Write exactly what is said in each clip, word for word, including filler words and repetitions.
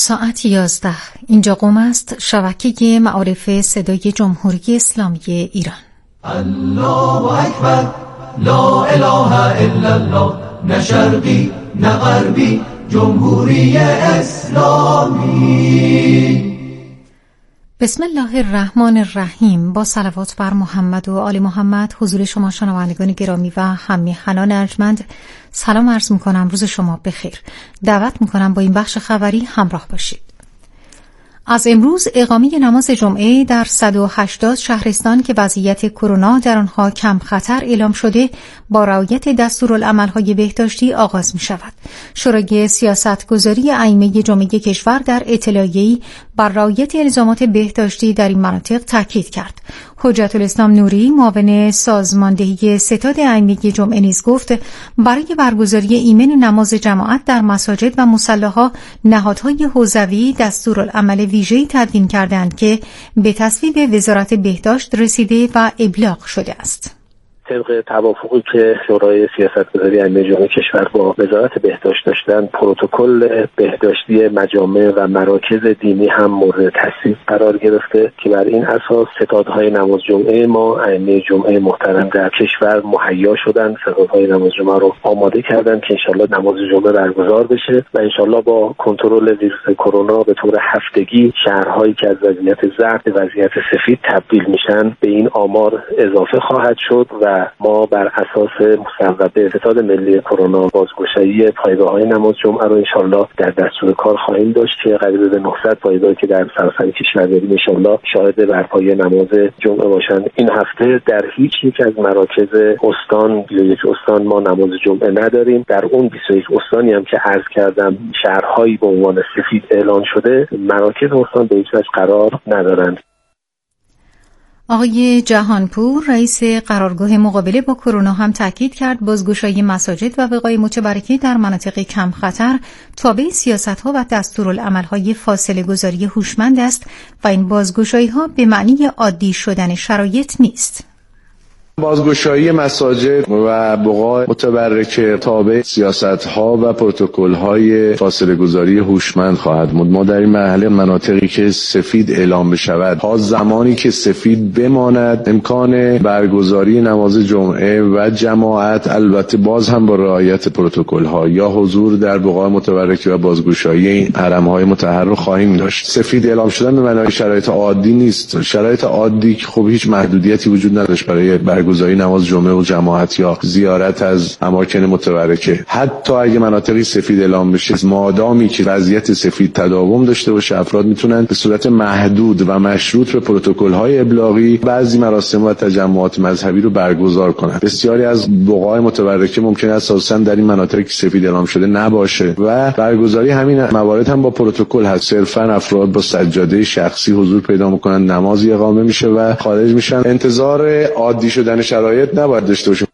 ساعت یازده. اینجا قم است، شبکه معارف صدای جمهوری اسلامی ایران. الله اکبر، لا اله الا الله، نه شرقی نه غربی، جمهوری اسلامی. بسم الله الرحمن الرحیم. با صلوات بر محمد و آل محمد حضور شما شنوندگان گرامی و هم‌میهنان ارجمند سلام عرض می‌کنم. روز شما بخیر. دعوت می‌کنم با این بخش خبری همراه باشید. از امروز اقامه نماز جمعه در صد و هشتاد شهرستان که وضعیت کرونا در آنها کم خطر اعلام شده با رعایت دستورالعمل‌های بهداشتی آغاز می‌شود. شورای سیاستگذاری ائمه جمعه کشور در اطلاعیه‌ای بر رعایت الزامات بهداشتی در این مناطق تاکید کرد. حجت الاسلام نوری معاون سازماندهی ستاد ائمه جمعه نیز گفت برای برگزاری ایمن نماز جماعت در مساجد و مصلاها نهادهای حوزوی دستورالعمل ویژه‌ای تدوین کردند که به تصویب وزارت بهداشت رسیده و ابلاغ شده است. طبق توافقی که شورای سیاستگذاری ائمه جمعه کشور با وزارت بهداشت داشتن، پروتکل بهداشتی مجامع و مراکز دینی هم مورد تصویب قرار گرفته که بر این اساس ستادهای نماز جمعه ما ائمه جمعه محترم در کشور مهیا شدن، ستادهای نماز جمعه رو آماده کردن که انشالله نماز جمعه برگزار بشه و انشالله با کنترل ویروس کرونا به طور هفتگی شهرهایی که از وضعیت زرد به وضعیت سفید تبدیل میشن به این آمار اضافه خواهد شد و ما بر اساس مصوبه ستاد ملی کرونا بازگشایی پایگاه‌های نماز جمعه رو انشالله در دستور کار خواهیم داشت که قریب به نهصد پایگاهی که در سراسر کشور داریم انشالله شاهد برپایی نماز جمعه باشند. این هفته در هیچ یک از مراکز استان بیست و یک استان ما نماز جمعه نداریم. در اون بیست و یک استانی هم که عرض کردم شهرهایی به عنوان سفید اعلان شده، مراکز استان به هیچ وجه قرار ندارند. آقای جهانپور رئیس قرارگاه مقابله با کرونا هم تاکید کرد بازگشایی مساجد و وقای متبرکه در مناطق کم خطر تابع سیاست‌ها و دستورالعمل‌های فاصله گذاری هوشمند است و این بازگشایی‌ها به معنی عادی شدن شرایط نیست. بازگشایی مساجد و بقاع متبرکه تابع سیاست‌ها و پروتکل‌های فاصله گذاری هوشمند خواهد بود. ما در این مرحله مناطقی که سفید اعلام بشود تا زمانی که سفید بماند امکان برگزاری نماز جمعه و جماعت البته باز هم با رعایت پروتکل‌ها یا حضور در بقاع متبرکه و بازگشایی این حرم‌های مطهر رو خواهیم داشت. سفید اعلام شدن به معنای شرایط عادی نیست. شرایط عادی خب هیچ محدودیتی وجود نداشت برای برگزاری گذاری نماز جمعه و جماعت یا زیارت از اماکن متبرکه. حتی اگه مناطقی سفید اعلام بشه، مادامی که وضعیت سفید تداوم داشته باشه، افراد میتونن به صورت محدود و مشروط به پروتکل‌های ابلاغی بعضی مراسم و تجمعات مذهبی رو برگزار کنند. بسیاری از بقاع متبرکه ممکن است اساساً در این مناطقی که سفید اعلام شده نباشه و برگزاری همین موارد هم با پروتکل هست. صرفاً افراد با سجاده شخصی حضور پیدا میکنن، نمازی اقامه میشه و خارج میشن. انتظار عادی شدن شرایط نباید داشته باشیم.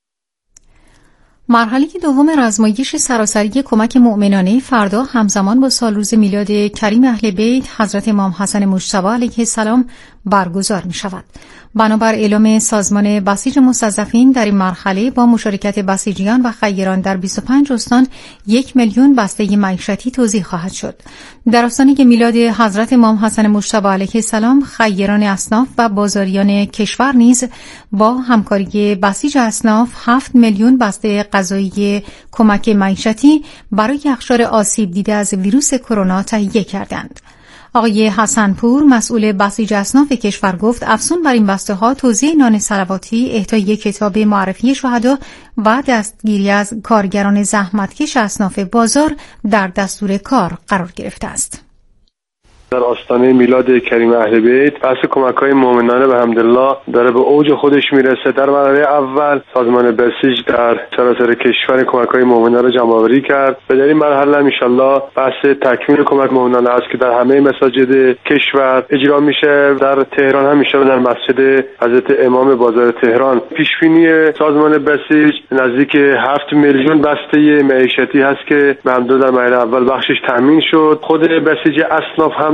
مرحله دوم رزمایش سراسری کمک مؤمنانه فردا همزمان با سالروز میلاد کریم اهل بیت حضرت امام حسن مجتبی علیه السلام برگزار می شود. بنابر اعلام سازمان بسیج مستضعفین در این مرحله با مشارکت بسیجیان و خیران در بیست و پنج استان یک میلیون بسته معیشتی توزیع خواهد شد. در آستانه میلاد حضرت امام حسن مجتبی علیه السلام خیران اصناف و بازاریان کشور نیز با همکاری بسیج اصناف هفت میلیون بسته غذایی کمک معیشتی برای اقشار آسیب دیده از ویروس کرونا تهیه کردند. آقای حسنپور مسئول بسیج اصناف کشور گفت افزون بر این بسته ها توزیع نان صلواتی، اهدای کتاب معرفی شهدا و دستگیری از کارگران زحمتکش اصناف بازار در دستور کار قرار گرفته است. در آستانه میلاد کریم اهل بیت بحث کمک‌های مؤمنانه به حمدالله داره به اوج خودش میرسه. در مرحله اول سازمان بسیج در سراسر کشور کمک‌های مؤمنانه رو جمع‌آوری کرد. به در این مرحله ان شاءالله بحث تکمیل کمک مؤمنانه است که در همه مساجد کشور اجرا میشه. در تهران هم میشه در مسجد حضرت امام بازار تهران. پیشبینی سازمان بسیج نزدیک هفت میلیون بسته معیشتی هست که به حمدالله در مرحله اول بخشش تامین شد. خود بسیج اصناف هم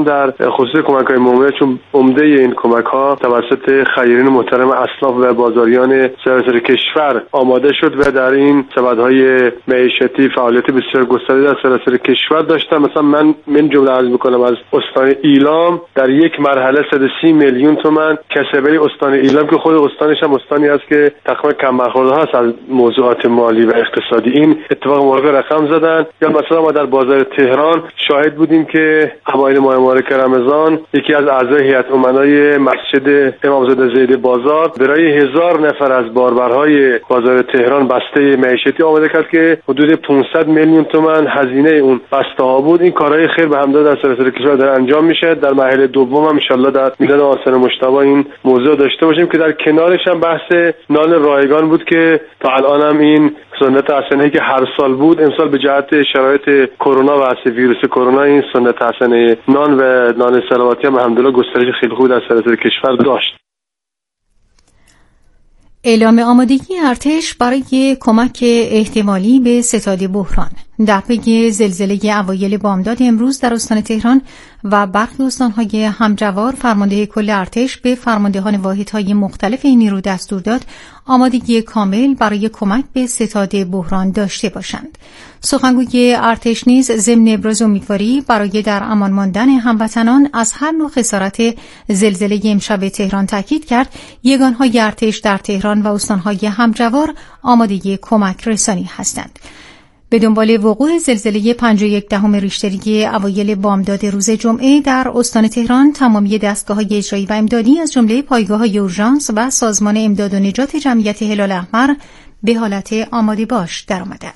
تهران در خصوص کمک‌های مومنه، چون عمده این کمک‌ها توسط خیرین محترم اصناف و بازاریان سراسر کشور آماده شد و در این سبدهای معیشتی فعالیت بسیار گسترده در سراسر کشور داشتن. مثلا من من جمله عرض می‌کنم از استان ایلام در یک مرحله صد و سی میلیون تومان کسبه استان ایلام که خود استانش هم استانی است که تقریبا کم برخورد هست از موضوعات مالی و اقتصادی، این اتفاق موافق رقم زدن. یا مثلا ما در بازار تهران شاهد بودیم که اوایل ماه مبارک رمضان یکی از اعضای هیئت امنای مسجد امامزاده زید بازار برای هزار نفر از باربرهای بازار تهران بسته معیشتی آماده کرد که حدود پانصد میلیون تومان هزینه اون بسته ها بود. این کارهای خیر به همداد در سراسر کشور داره انجام میشه. در مرحله دوم هم ان شاءالله در میلاد آستان مجتبی این موضوع داشته باشیم که در کنارش هم بحث نان رایگان بود که تا الان هم این سنت حسنه که هر سال بود، امسال به جهت شرایط کرونا و اصل ویروس کرونا این سنت حسنه نان و نان سلامتی هم الحمدلله گسترش خیلی خوب در سراسر کشور داشت. اعلام آمادگی ارتش برای کمک احتمالی به ستاد بحران در پی زلزله اوایل بامداد امروز در استان تهران و برخی استان‌های همجوار، فرمانده کل ارتش به فرماندهان واحدهای مختلف این نیرو دستور داد آمادگی کامل برای کمک به ستاد بحران داشته باشند. سخنگوی ارتش نیز ضمن ابراز امیدواری برای در امان ماندن هموطنان از هر نوع خسارت زلزله امشب تهران تاکید کرد یگان‌های ارتش در تهران و استان‌های همجوار آمادگی کمک رسانی هستند. به دنبال وقوع زلزله پنج و یک دهم ریشتری اوایل بامداد روز جمعه در استان تهران، تمامی دستگاه‌های اجرایی و امدادی از جمله پایگاه‌های اورژانس و سازمان امداد و نجات جمعیت هلال احمر به حالت آماده باش درآمدند.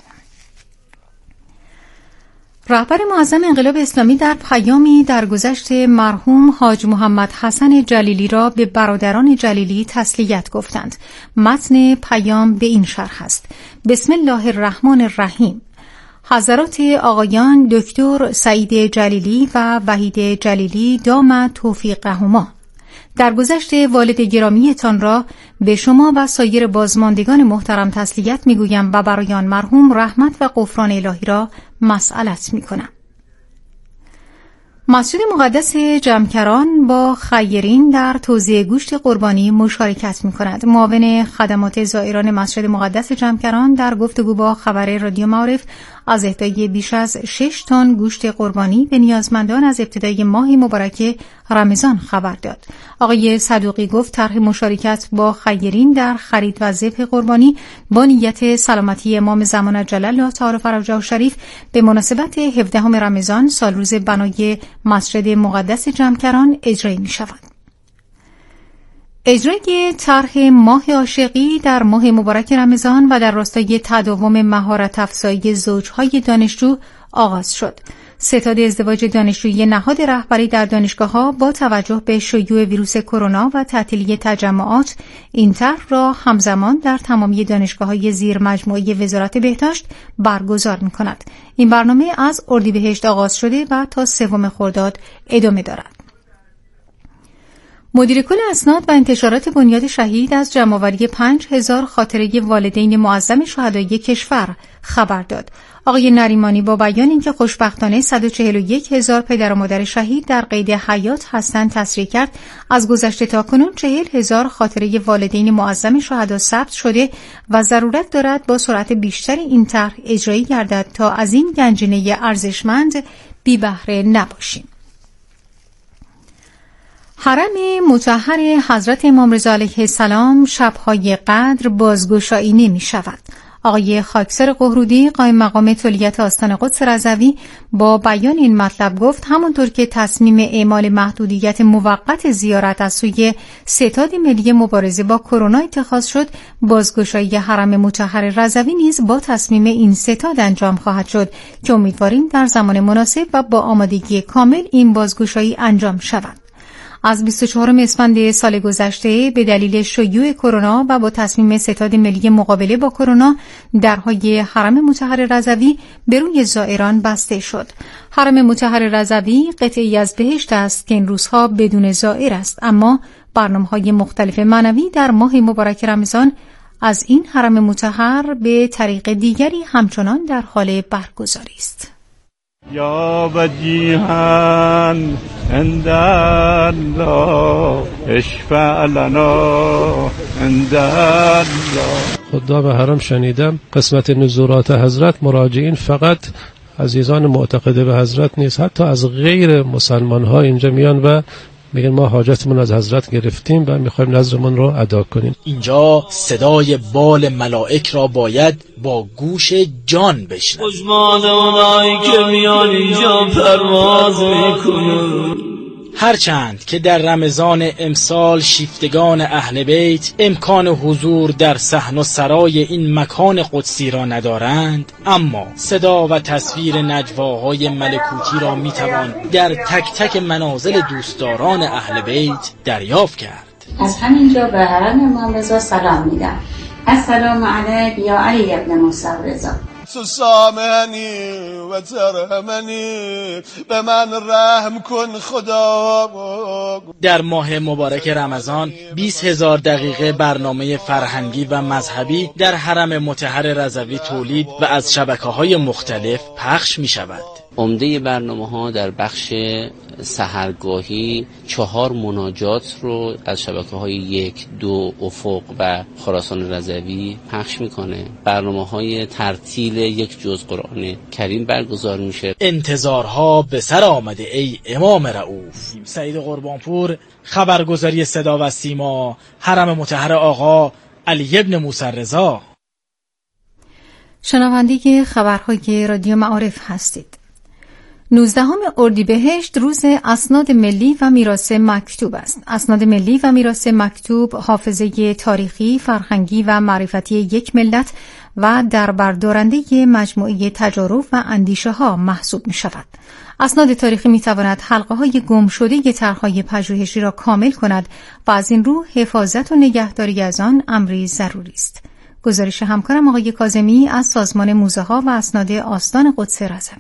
رهبر معظم انقلاب اسلامی در پیامی درگذشت مرحوم حاج محمد حسن جلیلی را به برادران جلیلی تسلیت گفتند. متن پیام به این شرح است: بسم الله الرحمن الرحیم. حضرات آقایان دکتر سعید جلیلی و وحید جلیلی دام توفیقهما، در گذشت والد گرامیتان را به شما و سایر بازماندگان محترم تسلیت میگویم و برای آن مرحوم رحمت و غفران الهی را مسئلت میکنم. مسجد مقدس جمکران با خیرین در توزیع گوشت قربانی مشارکت می‌کند. معاون خدمات زائران مسجد مقدس جمکران در گفتگو با خبر رادیو معارف از اهدای بیش از شش تن گوشت قربانی به نیازمندان از ابتدای ماه مبارک رمضان خبر داد. آقای صدوقی گفت طرح مشارکت با خیرین در خرید و ذبح قربانی با نیت سلامتی امام زمان عجل الله تعالی فرجه شریف به مناسبت هفدهم رمضان سال روز بنای مسجد مقدس جمکران اجرایی می شود. اجرای طرح ماه عاشقی در ماه مبارک رمضان و در راستای تداوم مهارت افزایی زوجهای دانشجو آغاز شد. ستاد ازدواج دانشجویی نهاد رهبری در دانشگاه‌ها با توجه به شیوع ویروس کرونا و تعطیلی تجمعات این طرح را همزمان در تمامی دانشگاه‌های زیر مجموعه وزارت بهداشت برگزار می‌کند. این برنامه از اردیبهشت آغاز شده و تا سوم خرداد ادامه دارد. مدیر کل اسناد و انتشارات بنیاد شهید از جمع‌آوری پنج هزار خاطره والدین معظم شهدای کشور خبر داد. آقای نریمانی با بیان اینکه خوشبختانه صد و چهل و یک هزار پدر و مادر شهید در قید حیات هستند تصریح کرد از گذشته تا کنون چهل هزار خاطره والدین معظم شهدا ثبت شده و ضرورت دارد با سرعت بیشتری این طرح اجرایی گردد تا از این گنجینه ارزشمند بی بهره نباشیم. حرم مطهر حضرت امام رضا علیه السلام شب‌های قدر بازگشایی نمی شود. آقای خاکسار قهرودی قائم مقام تولیت آستان قدس رضوی با بیان این مطلب گفت همونطور که تصمیم اعمال محدودیت موقت زیارت از سوی ستاد ملی مبارزه با کرونا اتخاذ شد، بازگشایی حرم مطهر رضوی نیز با تصمیم این ستاد انجام خواهد شد که امیدواریم در زمان مناسب و با آمادگی کامل این بازگشایی انجام شود. از بیست و چهارم اسفند سال گذشته به دلیل شیوع کرونا و با تصمیم ستاد ملی مقابله با کرونا درهای حرم مطهر رضوی به روی زائران بسته شد. حرم مطهر رضوی قطعی از بهشت است که این روزها بدون زائر است، اما برنامه‌های مختلف معنوی در ماه مبارک رمضان از این حرم مطهر به طریق دیگری همچنان در حال برگزاری است. یا وجیهان عند الله اشفع لنا عند الله. خدا به حرم شنیدم قسمت نزولات حضرت مراجعین فقط عزیزان معتقد به حضرت نیست، حتی از غیر مسلمان ها اینجا میان و میگن ما حاجتمون از حضرت گرفتیم و میخوایم نظرمون رو ادا کنیم. اینجا صدای بال ملائک را باید با گوش جان بشنویم. خوشباد اونایی که میان اینجا پرواز میکنن. هرچند که در رمضان امسال شیفتگان اهل بیت امکان حضور در صحن و سرای این مکان قدسی را ندارند، اما صدا و تصویر نجواهای ملکوتی را میتوان در تک تک منازل دوستداران اهل بیت دریافت کرد. از همینجا به حرم امام رضا سلام میدم. السلام علیک یا علی ابن موسی رضا. سامحنی و ترحمنی، به من رحم کن خدا. در ماه مبارک رمضان بیست هزار دقیقه برنامه فرهنگی و مذهبی در حرم مطهر رضوی تولید و از شبکه‌های مختلف پخش می شود. عمده برنامه‌ها در بخش سحرگاهی چهار مناجات رو از شبکه‌های یک، دو، افق و خراسان رضوی پخش میکنه. برنامه‌های ترتیل یک جزء قرآن کریم برگزار میشه. انتظارها به سر آمده ای امام رؤوف. سعید قربانپور، خبرگزاری صدا و سیما، حرم مطهر آقا علی ابن موسی رضا. شنونده خبرهای رادیو معارف هستید. نوزدهم اردیبهشت روز اسناد ملی و میراث مکتوب است. اسناد ملی و میراث مکتوب حافظه تاریخی، فرهنگی و معرفتی یک ملت و دربردارنده مجموعه تجارب و اندیشه ها محسوب می شود. اسناد تاریخی می تواند حلقه های گم شده طرح‌های پژوهشی را کامل کند و از این رو حفاظت و نگهداری از آن امری ضروری است. گزارش همکارم آقای کاظمی از سازمان موزه ها و اسناد آستان قدس رضوی.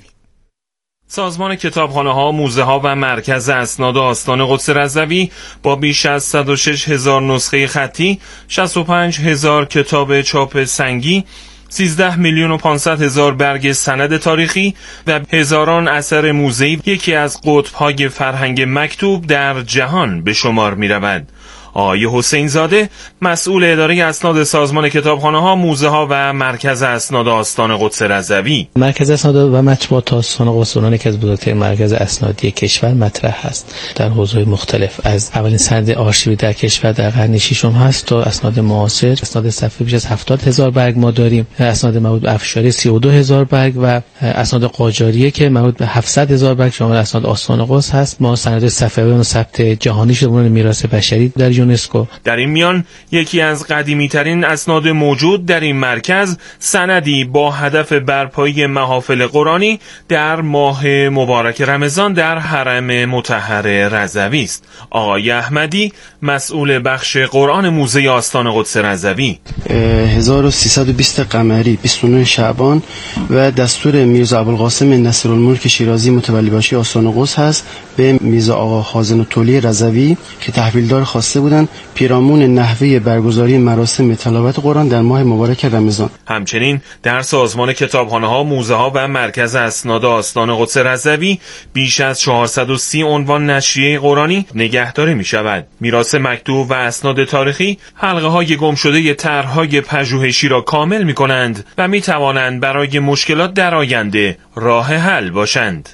سازمان کتابخانه‌ها، موزه‌ها و مرکز اسناد آستان قدس رضوی با بیش از صد و شش هزار نسخه خطی، شصت و پنج هزار کتاب چاپ سنگی، سیزده میلیون و پانصد هزار برگ سند تاریخی و هزاران اثر موزه‌ای یکی از قطب‌های فرهنگ مکتوب در جهان به شمار می‌رود. آقای حسین زاده، مسئول اداره اسناد سازمان کتابخانه‌ها، موزه‌ها و مرکز اسناد آستان قدس رضوی. مرکز اسناد و مطبوعات آستان قدس رضوی یکی از بزرگترین مرکز اسنادی کشور مطرح است در حوزه‌های مختلف، از اولین سند آرشیوی در کشور در قرن ششم هست تا اسناد معاصر. اسناد صفحه بیش از هفتاد هزار برگ ما داریم، اسناد مربوط به افشاری سی و دو هزار برگ و اسناد قاجاریه که مربوط به هفتصد هزار برگ شامل اسناد آستان قدس هست. ما سند صفحه و ثبت جهانی شده به میراث بشری در یونسکو. در این میان یکی از قدیمی ترین اسناد موجود در این مرکز سندی با هدف برپایی محافل قرآنی در ماه مبارک رمضان در حرم مطهر رضوی است. آقای احمدی، مسئول بخش قرآن موزه آستان قدس رضوی. هزار و سیصد و بیست قمری بیست و نه شعبان و دستور میرزا ابوالقاسم نصرالملک شیرازی متولی باشی آستان قدس هست به میرزا آقا خازن الطولی رضوی که تحویلدار خواسته بودند پیرامون نحوه برگزاری مراسم تلاوت قرآن در ماه مبارک رمضان. همچنین در سازمان کتابخانه‌ها، موزه‌ها و مرکز اسناد آستان قدس رضوی بیش از چهارصد و سی عنوان نشریه قرآنی نگهداری می‌شود. میراث مکتوب و اسناد تاریخی حلقه‌های گم شده طرح‌های پژوهشی را کامل می‌کنند و می‌توانند برای مشکلات در آینده راه حل باشند.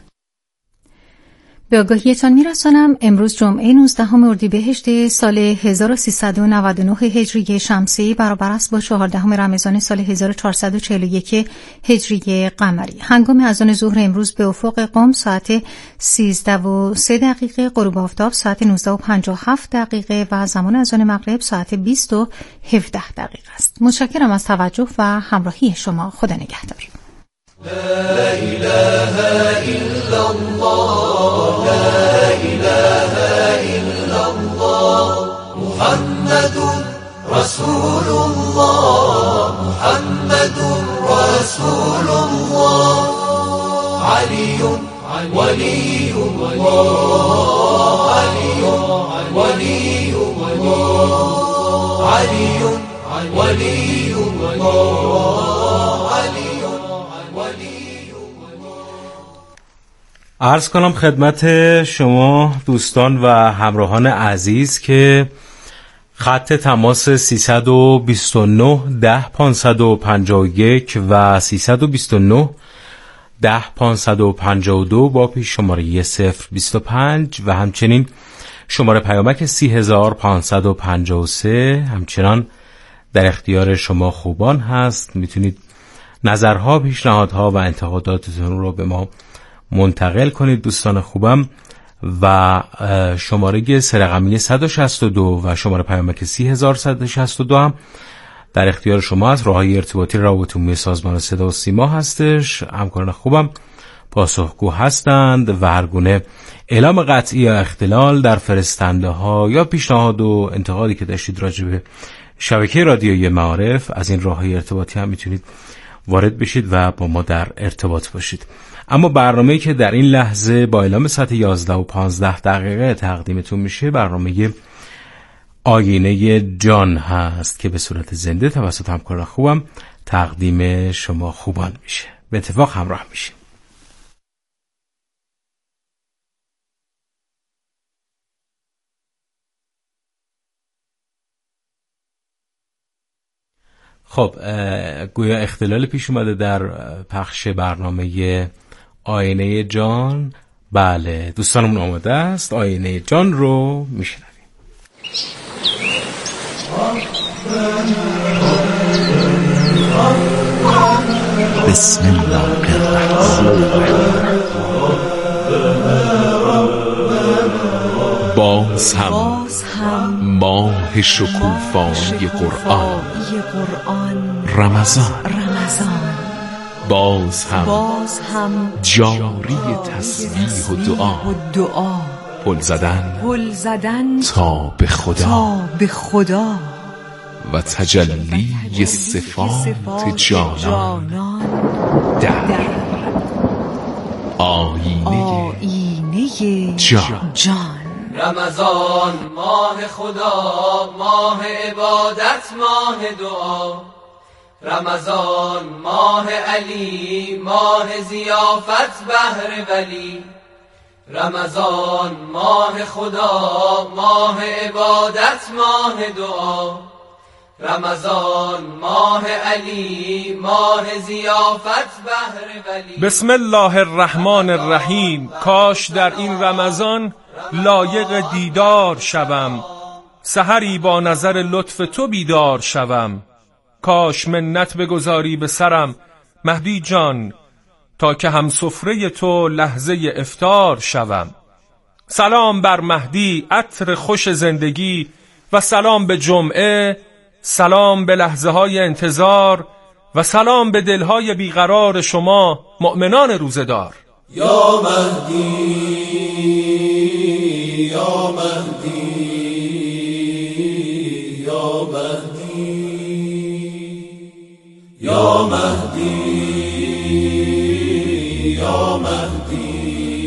به آگاهیتان میرسانم امروز جمعه نوزدهم اردیبهشت سال هزار و سیصد و نود و نه هجری شمسی برابر است با چهاردهم رمضان سال هزار و چهارصد و چهل و یک هجری قمری. هنگام اذان ظهر امروز به افق قم ساعت سیزده و سه دقیقه، غروب آفتاب ساعت نوزده و پنجاه و هفت دقیقه و زمان اذان مغرب ساعت بیست و هفده دقیقه است. متشکرم از توجه و همراهی شما. خدا نگهدار. لا إله إلا الله لا إله إلا الله محمد رسول الله محمد رسول الله علي ولي الله علي ولي الله علي ولي الله علي عرض کنم خدمت شما دوستان و همراهان عزیز که خط تماس سیصد و بیست و نه ده پانصد و پنجاه و یک و سیصد و بیست و نه ده پانصد و پنجاه و دو با پیش شماره صفر بیست و پنج و همچنین شماره پیامک سی هزار پانصد و پنجاه و سه همچنان در اختیار شما خوبان هست. میتونید نظرها، پیشنهادها و انتقاداتتون رو به ما منتقل کنید دوستان خوبم و شماره سه رقمی صد و شصت و دو و شماره پیامک سی هزار صد و شصت و دو هم در اختیار شما هست. راههای ارتباطی روابط عمومی سازمان صدا و سیما هستش. همکاران خوبم پاسخگو هستند و هر گونه اعلام قطعی یا اختلال در فرستنده ها یا پیشنهاد و انتقادی که داشتید راجع به شبکه رادیویی معارف از این راههای ارتباطی هم میتونید وارد بشید و با ما در ارتباط باشید. اما برنامه‌ای که در این لحظه با اعلام ساعت یازده و پانزده دقیقه تقدیمتون میشه برنامه آینه جان هست که به صورت زنده توسط همکاران خوبم تقدیم شما خوبان میشه. به اتفاق همراه میشه. خب گویا اختلال پیش اومده در پخش برنامه آینه جان. بله دوستانمون آماده است، آینه جان رو میشنویم. بسم الله الرحمن. باز هم, باز هم ماه شکوفای قرآن رمضان رمضان باز هم, باز هم جاری تسبیح و دعا, دعا پل زدن, پل زدن تا به خدا, تا به خدا و تجلی صفات جانان در آینه, آینه جان, جان. رمضان ماه خدا، ماه عبادت، ماه دعا. رمضان ماه علی، ماه ضیافت بهر ولی. رمضان ماه خدا، ماه عبادت، ماه دعا. رمضان ماه علی، ماه ضیافت بهر ولی. بسم الله الرحمن الرحیم. کاش در این رمضان لایق دیدار شوم، سحری با نظر لطف تو بیدار شوم. کاش منت بگذاری به سرم مهدی جان، تا که هم سفره تو لحظه افطار شوم. سلام بر مهدی عطر خوش زندگی، و سلام به جمعه، سلام به لحظه های انتظار، و سلام به دلهای بیقرار شما مؤمنان روزدار. یا مهدی یا مهدی یا مهدی یا مهدی یا مهدی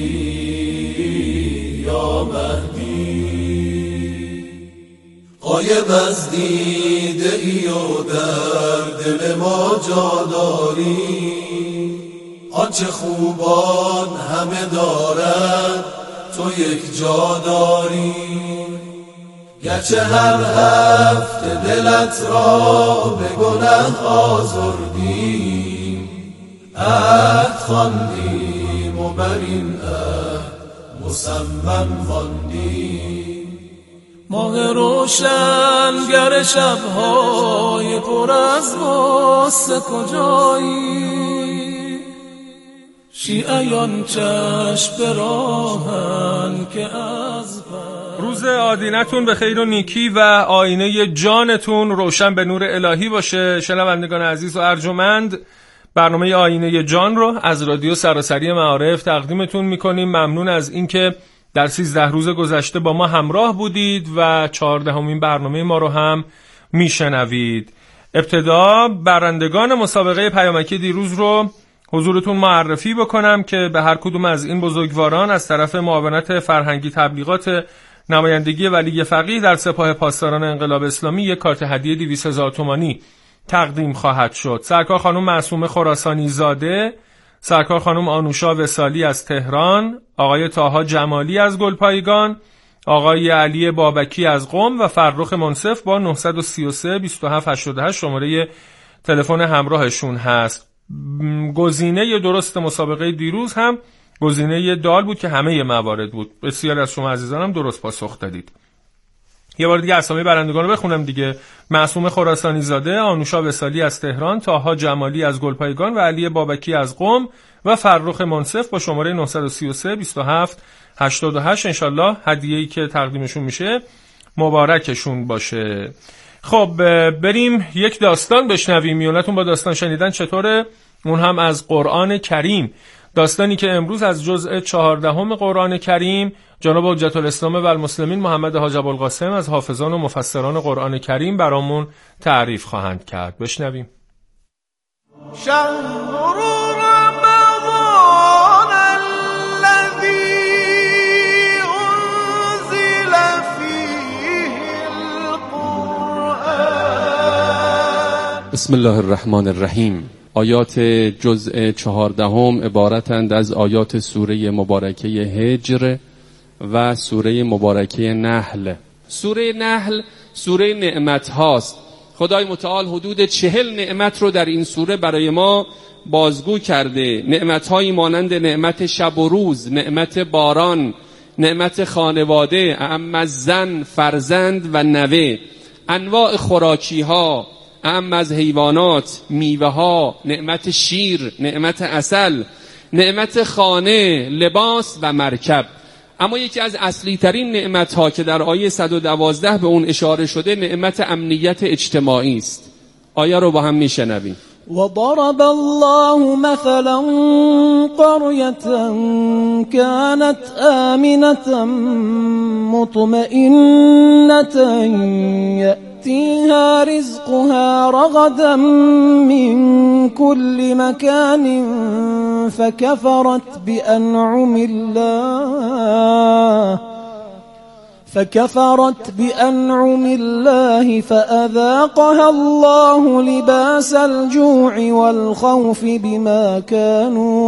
یا مهدی غایب از دیده ای و در دل ما جا داری، آنچه خوبان همه دارند تو یک جا داری. گرچه هر هفته دلت را به گناه آزردیم، عهد خواندیم و بر این عهد مصمم ماندیم. ماه روشن گر شبهای پر از غصه کجایی، شیعیان چشم به راهن که از روز آدینتون به خیر و نیکی و آینه جانتون روشن به نور الهی باشه. شنوندگان عزیز و ارجمند، برنامه آینه جان رو از رادیو سراسری معارف تقدیمتون میکنیم. ممنون از اینکه در سیزده روز گذشته با ما همراه بودید و چهاردهمین برنامه ما رو هم میشنوید. ابتدا برندگان مسابقه پیامکی دیروز رو حضورتون معرفی بکنم که به هر کدوم از این بزرگواران از طرف معاونت فرهنگی تبلیغات نمایندگی ولی فقیه در سپاه پاسداران انقلاب اسلامی یک کارت هدیه دویست هزار تومانی تقدیم خواهد شد. سرکار خانم معصومه خراسانی زاده، سرکار خانم آنوشا وصالی از تهران، آقای طاها جمالی از گلپایگان، آقای علی بابکی از قم و فرخ منصف با نه سه سه بیست و هفت هشتاد و هشت شماره تلفن همراهشون هست. گزینه درست مسابقه دیروز هم گزینه دال بود که همه موارد بود. بسیار از شما عزیزانم درست پاسخ دادید. یه بار دیگه اسامی برندگان رو بخونم دیگه. معصوم خراسانی زاده، آنوشا وصالی از تهران، طاها جمالی از گلپایگان و علی بابکی از قم و فرخ منصف با شماره نه سه سه بیست و هفت هشتاد و هشت. انشالله هدیه‌ای که تقدیمشون میشه مبارکشون باشه. خب بریم یک داستان بشنویم. میونتون با داستان شنیدن چطوره؟ اون هم از قرآن کریم. داستانی که امروز از جزء چهاردهم قرآن کریم جناب حجت الاسلام و المسلمین محمد حاج ابوالقاسم از حافظان و مفسران قرآن کریم برامون تعریف خواهند کرد. بشنویم. شهر رمضان الذی انزل فیه القرآن. بسم الله الرحمن الرحیم. آیات جزء چهاردهم عبارتند از آیات سوره مبارکه هجر و سوره مبارکه نحل. سوره نحل سوره نعمت هاست. خدای متعال حدود چهل نعمت رو در این سوره برای ما بازگو کرده. نعمت هایی مانند نعمت شب و روز، نعمت باران، نعمت خانواده، اعم از زن، فرزند و نوه، انواع خوراکی ها، اعم از حیوانات، میوه ها، نعمت شیر، نعمت عسل، نعمت خانه، لباس و مرکب. اما یکی از اصلی ترین نعمت ها که در آیه صد و دوازده به اون اشاره شده نعمت امنیت اجتماعی است. آیه رو با هم میشنویم. وضرب الله مثلا قرية كانت آمنة مطمئنة يأتيها رزقها رغدا من كل مكان فكفرت بأنعم الله فكفرت بأنعم الله فأذاقها الله لباس الجوع والخوف بما كانوا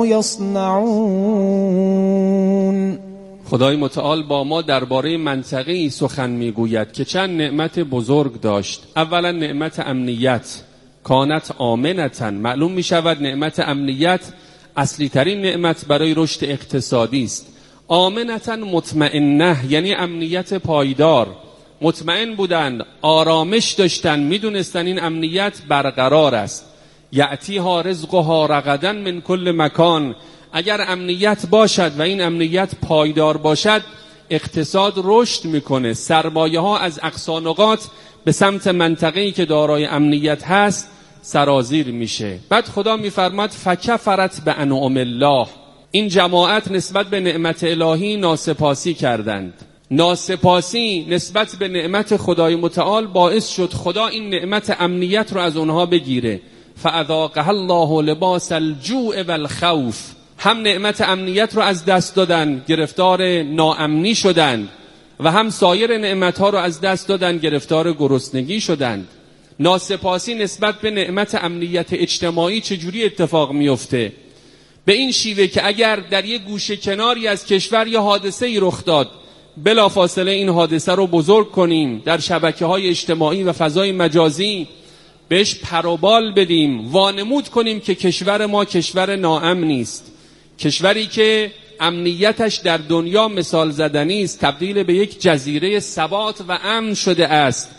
يصنعون. خدای متعال با ما درباره منطقه‌ای سخن میگوید که چند نعمت بزرگ داشت. اولا نعمت امنیت، کانت آمنتن. معلوم می شود نعمت امنیت اصلی ترین نعمت برای رشد اقتصادی است. آمنتن مطمئنه یعنی امنیت پایدار. مطمئن بودند، آرامش داشتند، میدونستن این امنیت برقرار است. یأتیها رزقها رغدا من کل مکان. اگر امنیت باشد و این امنیت پایدار باشد اقتصاد رشد میکنه، سرمایه ها از اقصا نقاط به سمت منطقه‌ای که دارای امنیت هست سرازیر میشه. بعد خدا میفرماد فکفرت به انعم الله. این جماعت نسبت به نعمت الهی ناسپاسی کردند. ناسپاسی نسبت به نعمت خدای متعال باعث شد خدا این نعمت امنیت رو از اونها بگیره. فاذاقها الله لباس الجوع والخوف. هم نعمت امنیت رو از دست دادن، گرفتار ناامنی شدند، و هم سایر نعمتها رو از دست دادن، گرفتار گرسنگی شدند. ناسپاسی نسبت به نعمت امنیت اجتماعی چجوری اتفاق میفته؟ به این شیوه که اگر در یک گوشه کناری از کشور یه حادثه‌ای رخ داد، بلافاصله این حادثه رو بزرگ کنیم، در شبکه‌های اجتماعی و فضای مجازی بهش پروبال بدیم، وانمود کنیم که کشور ما کشور ناامنی است، کشوری که امنیتش در دنیا مثال زدنی است، تبدیل به یک جزیره ثبات و امن شده است.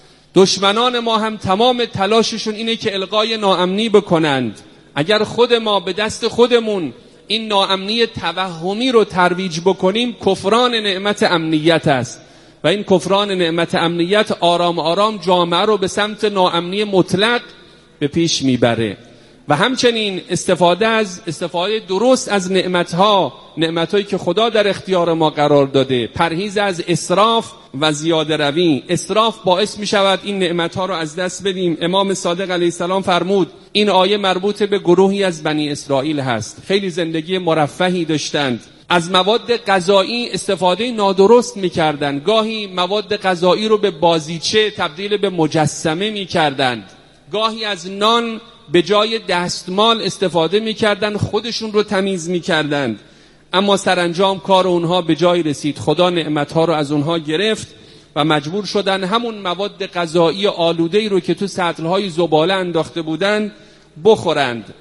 دشمنان ما هم تمام تلاششون اینه که القای ناامنی بکنند. اگر خود ما به دست خودمون این ناامنی توهمی رو ترویج بکنیم، کفران نعمت امنیت است و این کفران نعمت امنیت آرام آرام جامعه رو به سمت ناامنی مطلق به پیش میبره. و همچنین استفاده از استفاده درست از نعمتها، نعمتهایی که خدا در اختیار ما قرار داده، پرهیز از اسراف و زیاده روی. اسراف باعث می شود این نعمتها رو از دست بدیم. امام صادق علیه السلام فرمود این آیه مربوط به گروهی از بنی اسرائیل هست، خیلی زندگی مرفهی داشتند، از مواد غذایی استفاده نادرست می‌کردند، گاهی مواد غذایی رو به بازیچه تبدیل به مجسمه می‌کردند، گاهی از نان به جای دستمال استفاده میکردن، خودشون رو تمیز میکردند، اما سرانجام کار اونها به جای رسید. خدا نعمتها رو از اونها گرفت و مجبور شدن همون مواد غذایی آلوده‌ای رو که تو سطل‌های زباله انداخته بودن بخورند.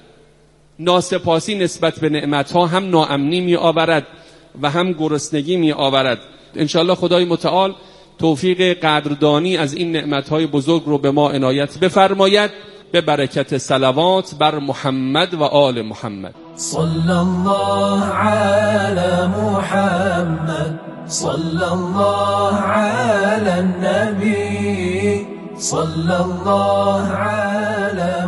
ناسپاسی نسبت به نعمتها هم ناامنی می آورد و هم گرسنگی می آورد. انشالله خدای متعال توفیق قدردانی از این نعمتهای بزرگ رو به ما عنایت بفرماید، به برکت صلوات بر محمد و آل محمد. صلی الله علی محمد، صلی الله علی النبی، صلی الله علی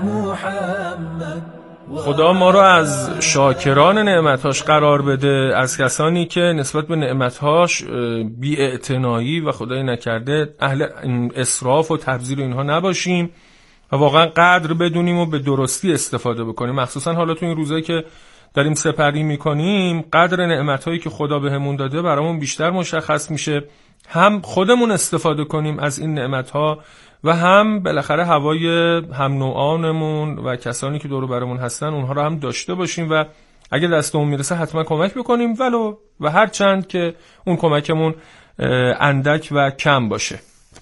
محمد. خدا ما رو از شاکران نعمتهاش قرار بده، از کسانی که نسبت به نعمتهاش بی‌اعتنایی و خدای نکرده اهل اسراف و تبذیر و اینها نباشیم و واقعا قدر بدونیم و به درستی استفاده بکنیم. مخصوصا حالا تو این روزایی که داریم سپری میکنیم، قدر نعمتهایی که خدا بهمون داده برامون بیشتر مشخص میشه. هم خودمون استفاده کنیم از این نعمتها و هم بالاخره هوای هم نوعانمون و کسانی که دور برمون هستن اونها رو هم داشته باشیم و اگه دستمون میرسه حتما کمک بکنیم، ولو و هر چند که اون کمکمون اندک و کم باشه.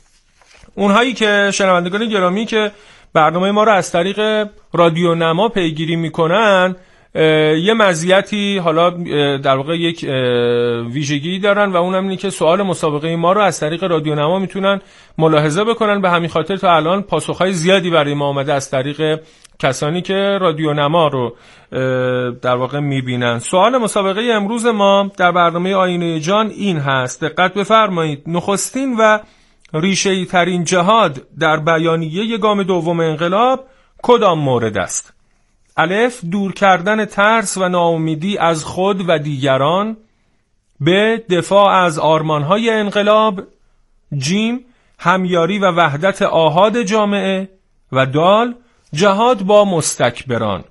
اونهایی که شنوندگان گرامی که برنامه ما رو از طریق رادیو نما پیگیری میکنن یه مزیتی، حالا در واقع یک ویژگی دارن و اونم اینه که سوال مسابقه ما رو از طریق رادیو نما میتونن ملاحظه بکنن. به همین خاطر تا الان پاسخهای زیادی برای ما آمده از طریق کسانی که رادیو نما رو در واقع میبینن. سوال مسابقه امروز ما در برنامه آینه جان این هست، دقت بفرمایید: نخستین و ریشه‌ای ترین جهاد در بیانیه گام دوم انقلاب کدام مورد است؟ الف، دور کردن ترس و ناامیدی از خود و دیگران. ب، دفاع از آرمانهای انقلاب. جیم، همیاری و وحدت آحاد جامعه. و دال، جهاد با مستکبران.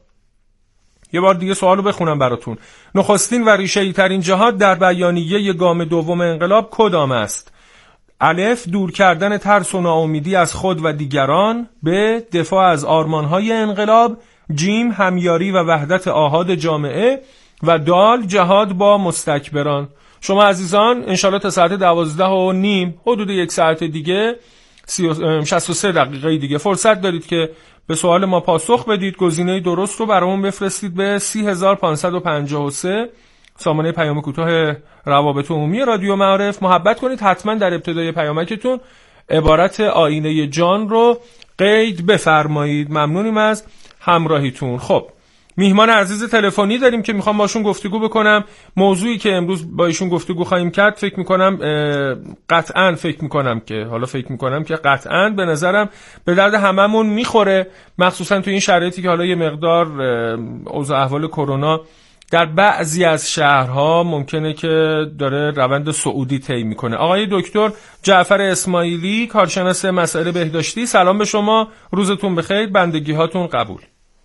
یه بار دیگه سوالو بخونم براتون. نخستین و ریشه‌ای ترین جهاد در بیانیه گام دوم انقلاب کدام است؟ الف، دور کردن ترس و ناامیدی از خود و دیگران. ب، دفاع از آرمانهای انقلاب. جیم، همیاری و وحدت آحاد جامعه. و دال، جهاد با مستکبران. شما عزیزان انشالله تا ساعت دوازده و نیم، حدود یک ساعت دیگه، شصت و سه دقیقه دیگه فرصت دارید که به سوال ما پاسخ بدید. گزینه درست رو برامون بفرستید به سی هزار و پانصد و پنجاه و سه، سامانه پیام کوتاه روابط عمومی رادیو معارف. محبت کنید حتما در ابتدای پیامکتون عبارت آینه جان رو قید بفرمایید. ممنونیم از همراهیتون. خب، میهمان عزیز تلفنی داریم که میخوام باشون گفتگو بکنم. موضوعی که امروز با ایشون گفتگو خواهیم کرد فکر میکنم قطعاً فکر میکنم که حالا فکر میکنم که قطعاً به نظرم به درد هممون میخوره، مخصوصا تو این شرایطی که حالا یه مقدار اوضاع احوال کرونا در بعضی از شهرها ممکنه که داره روند صعودی طی میکنه. آقای دکتر جعفر اسماعیلی، کارشناس مسائل بهداشتی، سلام به شما، روزتون بخیر، بندگی هاتون قبول.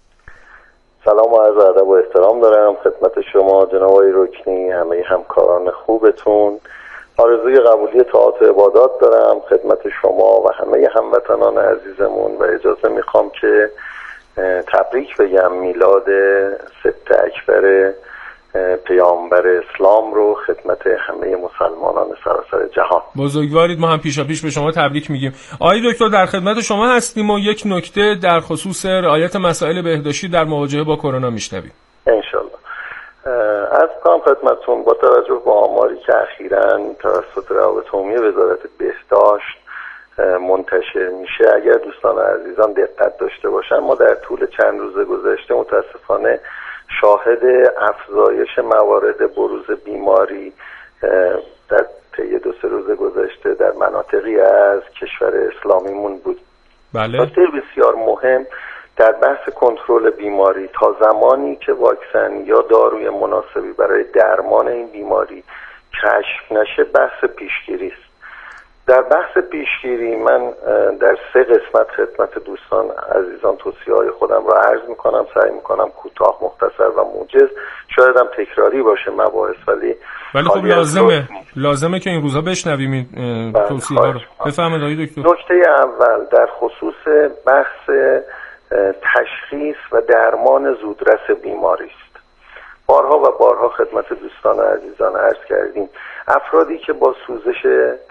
سلام و عرض ادب و احترام دارم خدمت شما جناب آقای رکنی، همه همکاران خوبتون. آرزوی قبولی طاعات و عبادات دارم خدمت شما و همه هموطنان عزیزمون و اجازه میخوام که تبریک بگم میلاد سبت اکبر پیامبر اسلام رو خدمت همه مسلمانان سراسر جهان. بزرگوارید، ما هم پیشا پیش به شما تبریک میگیم. آقای دکتر در خدمت شما هستیم و یک نکته در خصوص رعایت مسائل بهداشتی در مواجهه با کرونا میشنویم. انشالله. از کنم خدمتتون با توجه به آماری که اخیراً توسط روابط عمومی وزارت بهداشت منتشر میشه، اگر دوستان عزیزان دقت داشته باشن، ما در طول چند روز گذشته متاسفانه شاهد افزایش موارد بروز بیماری در طی دو سه روز گذشته در مناطقی از کشور اسلامیمون بود. بله. نکته بسیار مهم در بحث کنترل بیماری، تا زمانی که واکسن یا داروی مناسبی برای درمان این بیماری کشف نشه، بحث پیشگیری است. در بحث پیشگیری من در سه قسمت خدمت دوستان عزیزان توصیه‌های خودم را عرض میکنم. سعی میکنم کوتاه، مختصر و موجز، شاید هم تکراری باشه مباحث، ولی ولی خب لازمه لازمه که این روزها بشنویم این توصیه‌ها رو. بفرمایید آقای دکتر. نکته اول در خصوص بحث تشخیص و درمان زودرس بیماری است. بارها و بارها خدمت دوستان و عزیزان عرض کردیم افرادی که با سوزش